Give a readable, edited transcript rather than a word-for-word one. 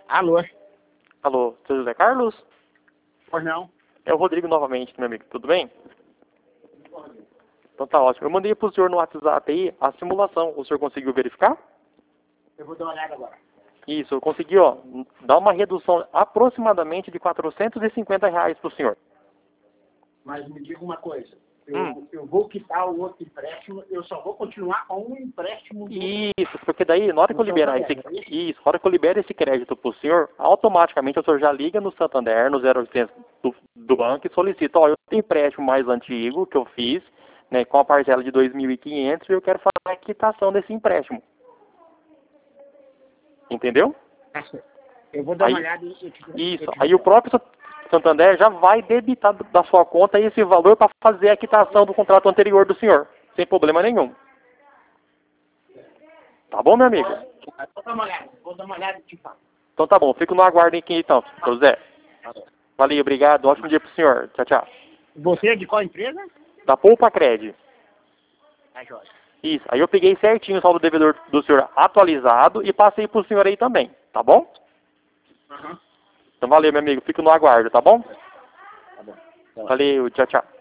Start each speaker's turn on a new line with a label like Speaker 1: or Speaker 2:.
Speaker 1: Alô?
Speaker 2: Alô, seu José Carlos?
Speaker 1: Pois não?
Speaker 2: É o Rodrigo novamente, meu amigo. Tudo bem? Então tá ótimo. Eu mandei pro senhor no WhatsApp aí a simulação. O senhor conseguiu verificar?
Speaker 1: Eu vou dar uma olhada agora.
Speaker 2: Isso, eu consegui, ó, dar uma redução aproximadamente de R$ 450 pro senhor.
Speaker 1: Mas me diga uma coisa. Eu vou quitar o outro empréstimo, eu só vou continuar com um empréstimo.
Speaker 2: Isso, porque daí, na hora que eu liberar isso, na hora que eu libero esse crédito pro senhor, automaticamente o senhor já liga no Santander, no 0800 do banco e solicita, ó, eu tenho empréstimo mais antigo que eu fiz, né, com a parcela de 2.500 e eu quero fazer a quitação desse empréstimo. Entendeu?
Speaker 1: Eu vou dar
Speaker 2: Aí,
Speaker 1: uma olhada e
Speaker 2: isso, aí o próprio Santander já vai debitar da sua conta esse valor para fazer a quitação do contrato anterior do senhor, sem problema nenhum. Tá bom, meu amigo?
Speaker 1: Vou dar uma olhada e te falo.
Speaker 2: Então tá bom, fico no aguardo aqui então, seu Zé. Valeu, obrigado, ótimo dia pro senhor. Tchau, tchau.
Speaker 1: Você é de qual empresa?
Speaker 2: Da Poupa Cred.
Speaker 1: Tá, Jorge.
Speaker 2: Isso, aí eu peguei certinho o saldo devedor do senhor atualizado e passei pro senhor aí também, tá bom?
Speaker 1: Uhum.
Speaker 2: Então valeu, meu amigo, fico no aguardo, tá bom?
Speaker 1: Tá bom.
Speaker 2: Valeu, tchau, tchau.